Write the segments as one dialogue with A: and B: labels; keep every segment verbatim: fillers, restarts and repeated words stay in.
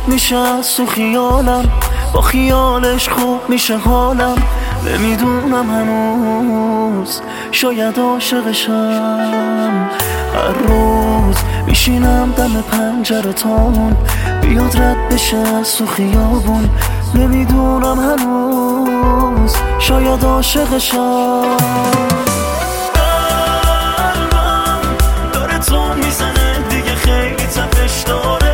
A: میشه از تو خیالم، با خیالش خوب میشه حالم. نمیدونم هنوز شاید عاشقشم. هر روز میشینم دم پنجره تامون بیاد رد بشه از تو خیابون. نمیدونم هنوز شاید عاشقشم. قلبم داره تو میزنه دیگه خیلی تپش داره.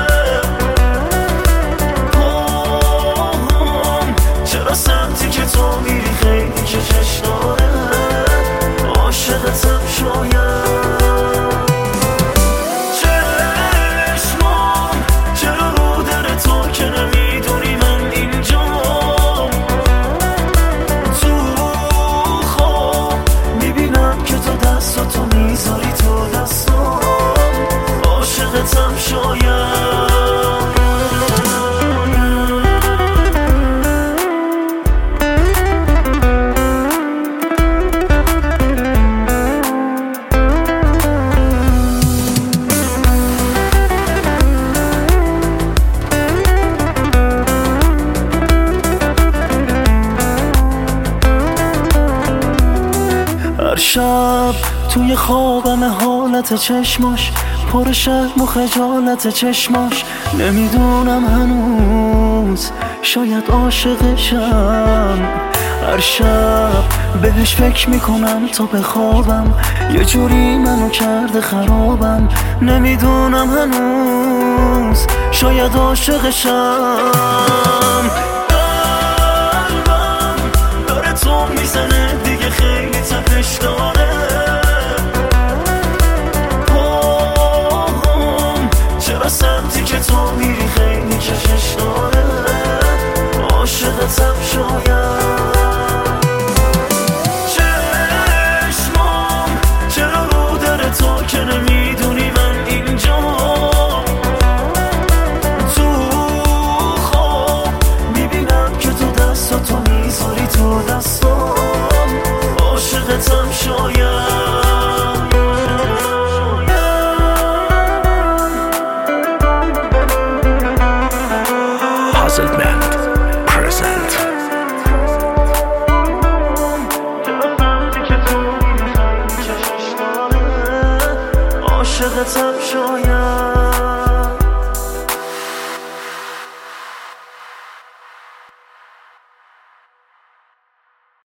A: پاهم چرا سمتی که تو میری خیلی کشش داره. عاشقتم شاید. هر شب توی خوابم حالت چشماش پر شرم و خجالت چشماش. نمیدونم هنوز شاید عاشقشم. هر شب بهش فکر میکنم تا بخوابم، یه جوری منو کرده خرابم. نمیدونم هنوز شاید عاشقشم.